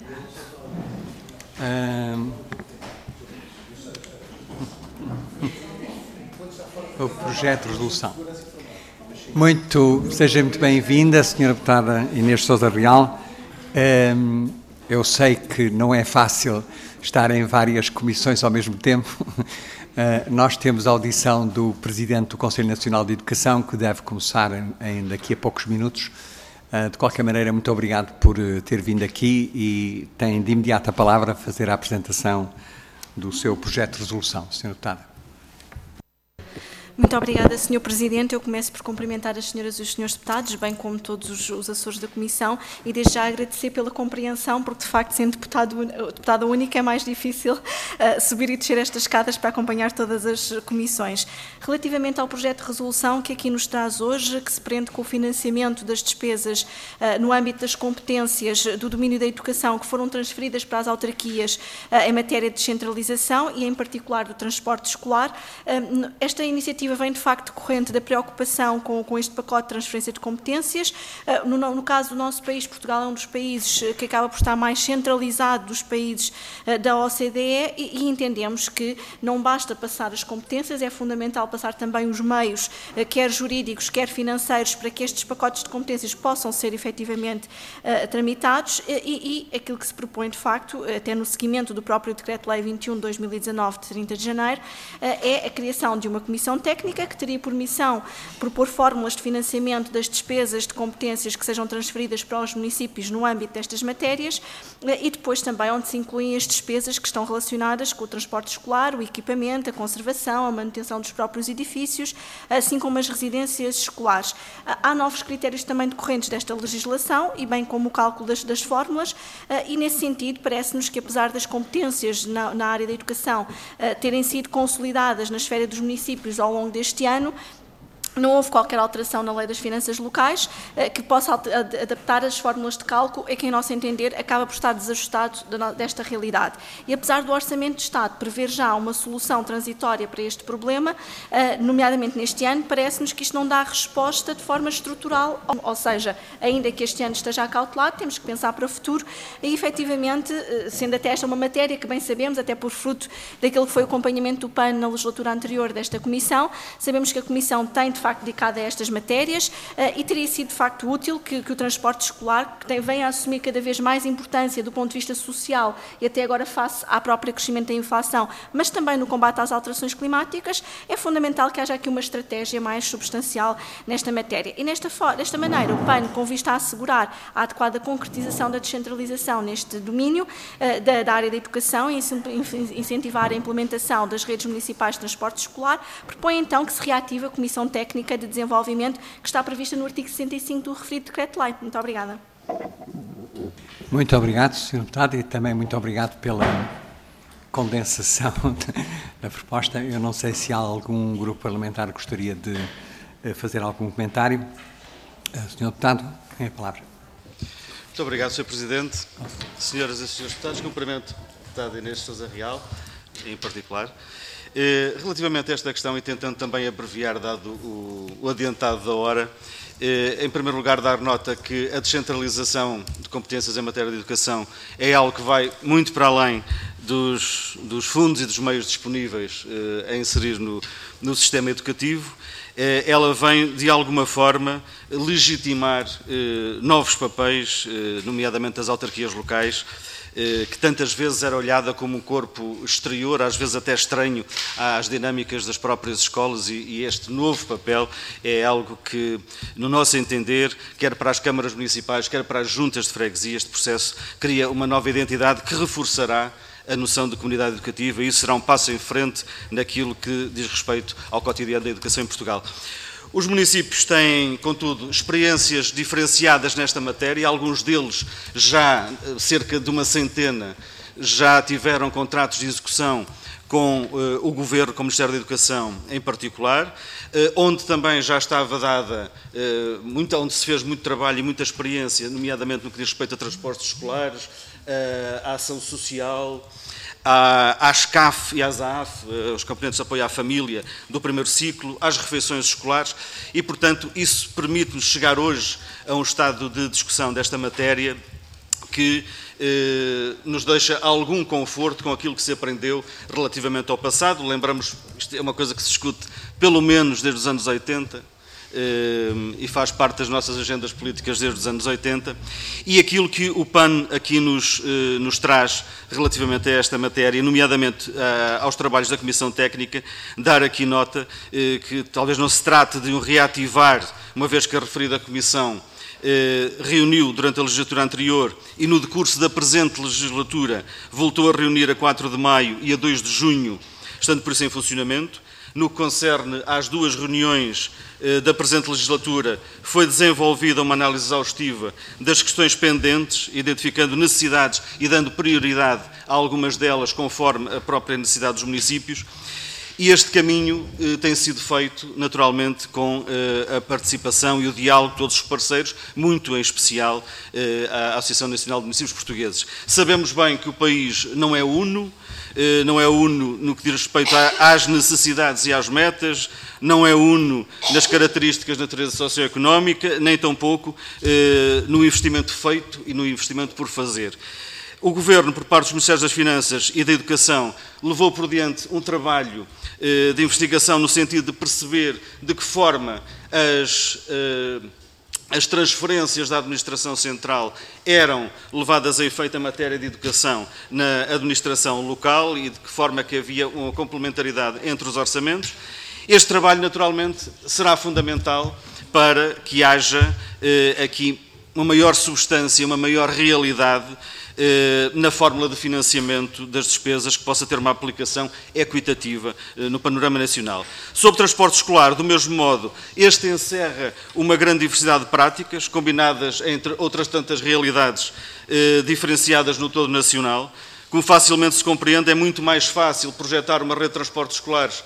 um, o projeto de resolução. Muito, seja muito bem-vinda, senhora Deputada Inês Sousa Real. Um, eu sei que não é fácil estar em várias comissões ao mesmo tempo. Uh, nós temos a audição do Presidente do Conselho Nacional de Educação, que deve começar em, em daqui a poucos minutos. Uh, de qualquer maneira, muito obrigado por uh, ter vindo aqui e tem de imediato a palavra a fazer a apresentação do seu projeto de resolução. senhora Deputada. Muito obrigada, senhor Presidente. Eu começo por cumprimentar as senhoras e os senhores deputados, bem como todos os, os assessores da Comissão, e desde já agradecer pela compreensão, porque de facto, sendo deputado, deputada única, é mais difícil uh, subir e descer estas escadas para acompanhar todas as comissões. Relativamente ao projeto de resolução que aqui nos traz hoje, que se prende com o financiamento das despesas uh, no âmbito das competências do domínio da educação que foram transferidas para as autarquias uh, em matéria de descentralização e, em particular, do transporte escolar, uh, esta iniciativa vem de facto decorrente da preocupação com, com este pacote de transferência de competências. No, no caso do nosso país, Portugal é um dos países que acaba por estar mais centralizado dos países da O C D E e, e entendemos que não basta passar as competências, é fundamental passar também os meios, quer jurídicos, quer financeiros, para que estes pacotes de competências possam ser efetivamente uh, tramitados e, e aquilo que se propõe de facto, até no seguimento do próprio Decreto-Lei vinte e um de dois mil e dezanove, de trinta de janeiro, uh, é a criação de uma comissão técnica que teria por missão propor fórmulas de financiamento das despesas de competências que sejam transferidas para os municípios no âmbito destas matérias e depois também onde se incluem as despesas que estão relacionadas com o transporte escolar, o equipamento, a conservação, a manutenção dos próprios edifícios, assim como as residências escolares. Há novos critérios também decorrentes desta legislação e bem como o cálculo das, das fórmulas e nesse sentido parece-nos que apesar das competências na, na área da educação terem sido consolidadas na esfera dos municípios ao longo deste ano, não houve qualquer alteração na Lei das Finanças Locais eh, que possa adaptar as fórmulas de cálculo e que, em nosso entender, acaba por estar desajustado desta realidade. E apesar do Orçamento de Estado prever já uma solução transitória para este problema, eh, nomeadamente neste ano, parece-nos que isto não dá resposta de forma estrutural, ou seja, ainda que este ano esteja acautelado, temos que pensar para o futuro e, efetivamente, eh, sendo até esta uma matéria que bem sabemos, até por fruto daquilo que foi o acompanhamento do P A N na legislatura anterior desta Comissão, sabemos que a Comissão tem, de facto, dedicada a estas matérias uh, e teria sido de facto útil que, que o transporte escolar, que tem, vem a assumir cada vez mais importância do ponto de vista social e até agora face ao próprio crescimento da inflação, mas também no combate às alterações climáticas, é fundamental que haja aqui uma estratégia mais substancial nesta matéria. E nesta, desta maneira, o P A N, com vista a assegurar a adequada concretização da descentralização neste domínio uh, da, da área da educação e incentivar a implementação das redes municipais de transporte escolar, propõe então que se reative a Comissão Técnica de Desenvolvimento que está prevista no artigo sessenta e cinco do referido Decreto-Lei. Muito obrigada. Muito obrigado, senhor Deputado, e também muito obrigado pela condensação da proposta. Eu não sei se há algum grupo parlamentar que gostaria de fazer algum comentário. senhor Deputado, tem a palavra. Muito obrigado, senhor Presidente. Senhoras e senhores deputados, cumprimento a deputada Inês Sousa Real, em particular. Eh, relativamente a esta questão, e tentando também abreviar, dado o, o adiantado da hora, eh, em primeiro lugar dar nota que a descentralização de competências em matéria de educação é algo que vai muito para além dos, dos fundos e dos meios disponíveis eh, a inserir no, no sistema educativo. Eh, ela vem, de alguma forma, legitimar eh, novos papéis, eh, nomeadamente das autarquias locais, que tantas vezes era olhada como um corpo exterior, às vezes até estranho às dinâmicas das próprias escolas, e este novo papel é algo que, no nosso entender, quer para as câmaras municipais, quer para as juntas de freguesia, este processo cria uma nova identidade que reforçará a noção de comunidade educativa e isso será um passo em frente naquilo que diz respeito ao cotidiano da educação em Portugal. Os municípios têm, contudo, experiências diferenciadas nesta matéria, alguns deles já, cerca de uma centena, já tiveram contratos de execução com uh, o Governo, com o Ministério da Educação em particular, uh, onde também já estava dada, uh, muito, onde se fez muito trabalho e muita experiência, nomeadamente no que diz respeito a transportes escolares, uh, à ação social, à SCAF e às A A F, os componentes de apoio à família do primeiro ciclo, às refeições escolares e, portanto, isso permite-nos chegar hoje a um estado de discussão desta matéria que eh, nos deixa algum conforto com aquilo que se aprendeu relativamente ao passado. Lembramos, isto é uma coisa que se discute pelo menos desde os anos oitenta, e faz parte das nossas agendas políticas desde os anos oitenta, e aquilo que o P A N aqui nos, nos traz relativamente a esta matéria, nomeadamente aos trabalhos da Comissão Técnica, dar aqui nota que talvez não se trate de um reativar, uma vez que a referida Comissão reuniu durante a legislatura anterior e no decurso da presente legislatura voltou a reunir a quatro de maio e a dois de junho, estando por isso em funcionamento. No que concerne às duas reuniões eh, da presente legislatura, foi desenvolvida uma análise exaustiva das questões pendentes, identificando necessidades e dando prioridade a algumas delas conforme a própria necessidade dos municípios. E este caminho eh, tem sido feito, naturalmente, com eh, a participação e o diálogo de todos os parceiros, muito em especial eh, a Associação Nacional de Municípios Portugueses. Sabemos bem que o país não é uno, não é uno no que diz respeito às necessidades e às metas, não é uno nas características de natureza socioeconómica, nem tampouco eh, no investimento feito e no investimento por fazer. O Governo, por parte dos Ministérios das Finanças e da Educação, levou por diante um trabalho eh, de investigação no sentido de perceber de que forma as... Eh, as transferências da administração central eram levadas a efeito em matéria de educação na administração local e de que forma que havia uma complementaridade entre os orçamentos. Este trabalho, naturalmente, será fundamental para que haja eh, aqui uma maior substância, uma maior realidade eh, na fórmula de financiamento das despesas, que possa ter uma aplicação equitativa eh, no panorama nacional. Sobre transporte escolar, do mesmo modo, este encerra uma grande diversidade de práticas, combinadas entre outras tantas realidades eh, diferenciadas no todo nacional. Como facilmente se compreende, é muito mais fácil projetar uma rede de transportes escolares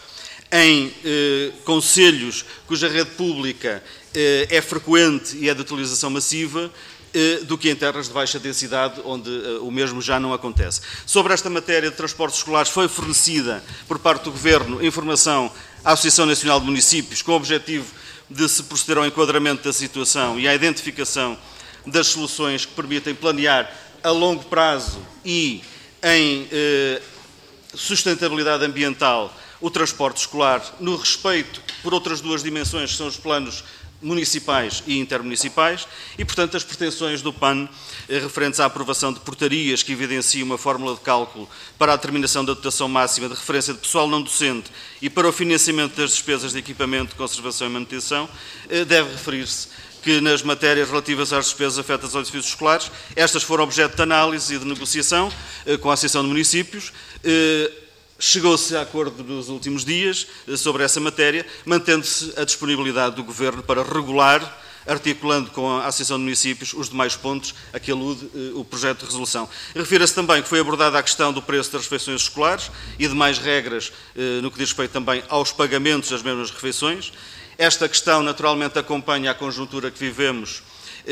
em eh, concelhos cuja rede pública eh, é frequente e é de utilização massiva, eh, do que em terras de baixa densidade, onde eh, o mesmo já não acontece. Sobre esta matéria de transportes escolares foi fornecida, por parte do Governo, informação à Associação Nacional de Municípios, com o objetivo de se proceder ao enquadramento da situação e à identificação das soluções que permitem planear a longo prazo e em eh, sustentabilidade ambiental o transporte escolar, no respeito por outras duas dimensões, que são os planos municipais e intermunicipais, e, portanto, as pretensões do P A N eh, referentes à aprovação de portarias que evidenciam uma fórmula de cálculo para a determinação da dotação máxima de referência de pessoal não docente e para o financiamento das despesas de equipamento, conservação e manutenção, eh, deve referir-se que nas matérias relativas às despesas afetas aos edifícios escolares, estas foram objeto de análise e de negociação eh, com a Associação de Municípios. eh, Chegou-se a acordo nos últimos dias sobre essa matéria, mantendo-se a disponibilidade do Governo para regular, articulando com a Associação de Municípios os demais pontos a que alude eh, o projeto de resolução. Refira-se também que foi abordada a questão do preço das refeições escolares e demais regras eh, no que diz respeito também aos pagamentos das mesmas refeições. Esta questão, naturalmente, acompanha a conjuntura que vivemos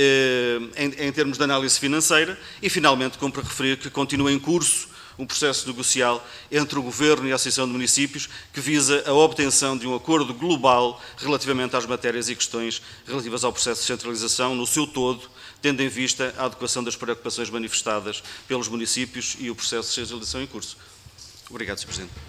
eh, em, em termos de análise financeira e, finalmente, cumpre referir que continua em curso um processo negocial entre o Governo e a Associação de Municípios que visa a obtenção de um acordo global relativamente às matérias e questões relativas ao processo de centralização no seu todo, tendo em vista a adequação das preocupações manifestadas pelos municípios e o processo de centralização em curso. Obrigado, senhor Presidente.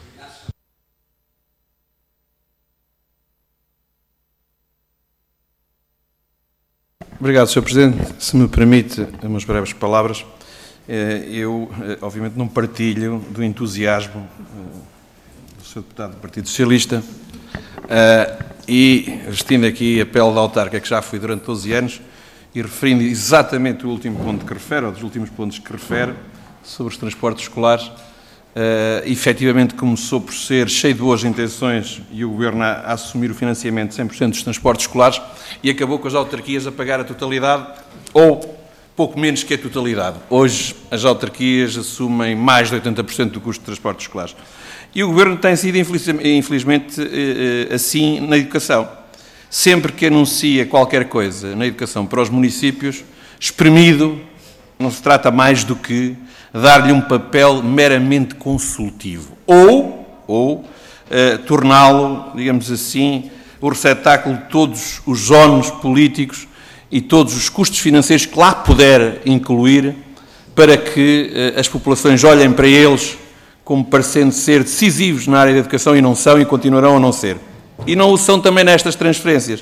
Obrigado, senhor Presidente. Se me permite umas breves palavras. Eu, obviamente, não partilho do entusiasmo do senhor deputado do Partido Socialista e, vestindo aqui a pele da autarca que já fui durante doze anos e referindo exatamente o último ponto que refere, ou dos últimos pontos que refere, sobre os transportes escolares, efetivamente começou por ser cheio de boas intenções e o Governo a, a assumir o financiamento de cem por cento dos transportes escolares e acabou com as autarquias a pagar a totalidade ou pouco menos que a totalidade. Hoje, as autarquias assumem mais de oitenta por cento do custo de transportes escolares. E o Governo tem sido, infelizmente, assim na educação. Sempre que anuncia qualquer coisa na educação para os municípios, espremido, não se trata mais do que dar-lhe um papel meramente consultivo. Ou, ou eh, torná-lo, digamos assim, o receptáculo de todos os ónus políticos e todos os custos financeiros que lá puder incluir para que eh, as populações olhem para eles como parecendo ser decisivos na área da educação e não são e continuarão a não ser. E não o são também nestas transferências.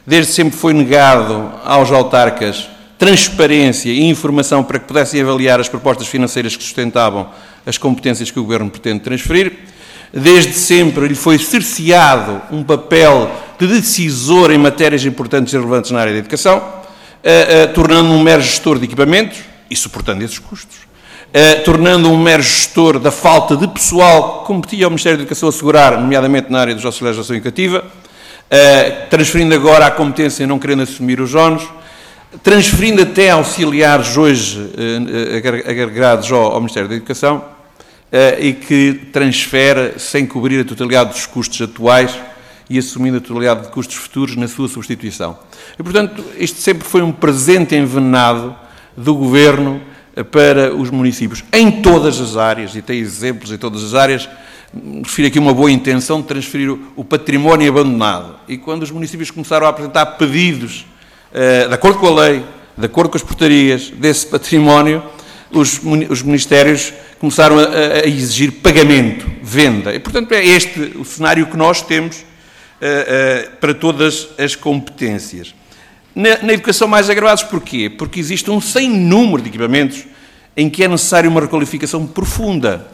Desde sempre foi negado aos autarcas transparência e informação para que pudessem avaliar as propostas financeiras que sustentavam as competências que o Governo pretende transferir. Desde sempre lhe foi cerceado um papel de decisor em matérias importantes e relevantes na área da educação, uh, uh, tornando um mero gestor de equipamentos e suportando esses custos, uh, tornando um mero gestor da falta de pessoal que competia ao Ministério da Educação assegurar, nomeadamente na área dos auxiliares de ação educativa, uh, transferindo agora a competência e não querendo assumir os ónus, transferindo até auxiliares hoje uh, agregados ao, ao Ministério da Educação uh, e que transfere sem cobrir a totalidade dos custos atuais e assumindo a totalidade de custos futuros na sua substituição. E, portanto, isto sempre foi um presente envenenado do Governo para os municípios, em todas as áreas, e tem exemplos em todas as áreas. Refiro aqui uma boa intenção de transferir o, o património abandonado. E quando os municípios começaram a apresentar pedidos Uh, de acordo com a lei, de acordo com as portarias desse património, os, os ministérios começaram a, a exigir pagamento, venda. E, portanto, é este o cenário que nós temos uh, uh, para todas as competências. Na, na educação, mais agravados, porquê? Porque existe um sem número de equipamentos em que é necessária uma requalificação profunda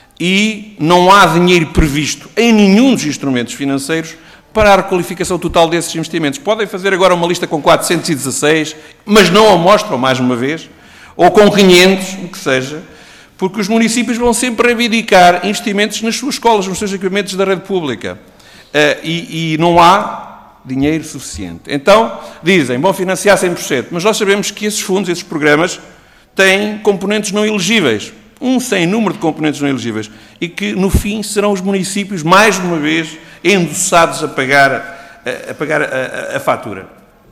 e não há dinheiro previsto em nenhum dos instrumentos financeiros para a requalificação total desses investimentos. Podem fazer agora uma lista com quatrocentos e dezasseis, mas não a mostram mais uma vez, ou com quinhentos, o que seja, porque os municípios vão sempre reivindicar investimentos nas suas escolas, nos seus equipamentos da rede pública, uh, e, e não há dinheiro suficiente. Então, dizem, vão financiar cem por cento, mas nós sabemos que esses fundos, esses programas, têm componentes não elegíveis, um sem número de componentes não elegíveis, e que, no fim, serão os municípios, mais uma vez, endossados a pagar, a, a, pagar a, a, a fatura.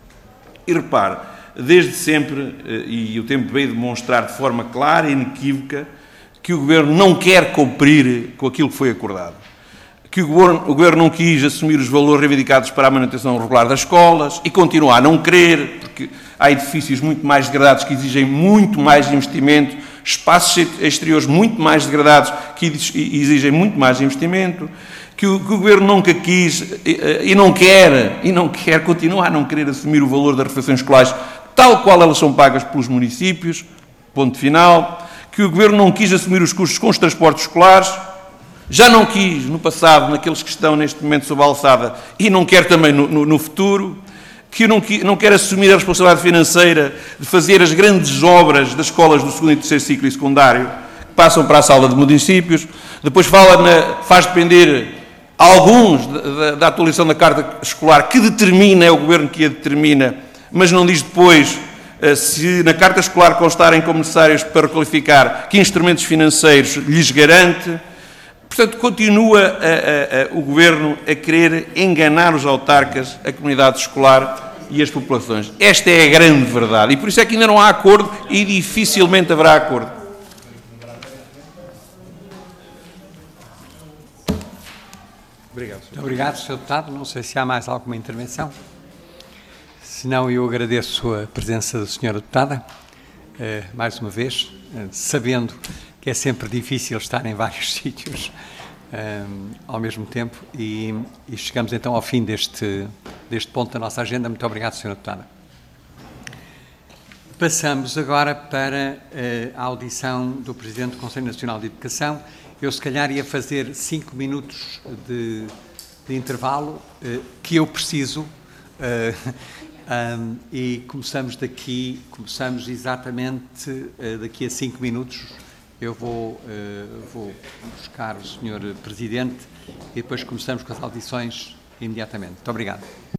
E repare, desde sempre, e o tempo veio demonstrar de forma clara e inequívoca, que o Governo não quer cumprir com aquilo que foi acordado. Que o Governo, o Governo não quis assumir os valores reivindicados para a manutenção regular das escolas e continua a não querer, porque há edifícios muito mais degradados que exigem muito mais investimento, espaços exteriores muito mais degradados que exigem muito mais investimento, que o, que o Governo nunca quis e, e não quer, e não quer, continua a não querer assumir o valor das refeições escolares, tal qual elas são pagas pelos municípios, ponto final, que o Governo não quis assumir os custos com os transportes escolares, já não quis no passado, naqueles que estão neste momento sob a alçada, e não quer também no, no, no futuro, que não, não quer assumir a responsabilidade financeira de fazer as grandes obras das escolas do segundo e terceiro ciclo e secundário, que passam para a sala de municípios, depois fala na, faz depender alguns da, da atualização da carta escolar, que determina, é o Governo que a determina, mas não diz depois se na carta escolar constarem como necessários para qualificar, que instrumentos financeiros lhes garante. Portanto, continua a, a, a, o Governo a querer enganar os autarcas, a comunidade escolar e as populações. Esta é a grande verdade e por isso é que ainda não há acordo e dificilmente haverá acordo. Obrigado, senhor. Muito obrigado, senhor Deputado. Não sei se há mais alguma intervenção. Se não, eu agradeço a presença da senhora Deputada, eh, mais uma vez, eh, sabendo que é sempre difícil estar em vários sítios eh, ao mesmo tempo e, e chegamos então ao fim deste, deste ponto da nossa agenda. Muito obrigado, senhora Deputada. Passamos agora para eh, a audição do Presidente do Conselho Nacional de Educação. Eu, se calhar, ia fazer cinco minutos de, de intervalo, eh, que eu preciso, eh, um, e começamos daqui, começamos exatamente uh, daqui a cinco minutos. Eu vou, uh, vou buscar o senhor Presidente e depois começamos com as audições imediatamente. Muito obrigado.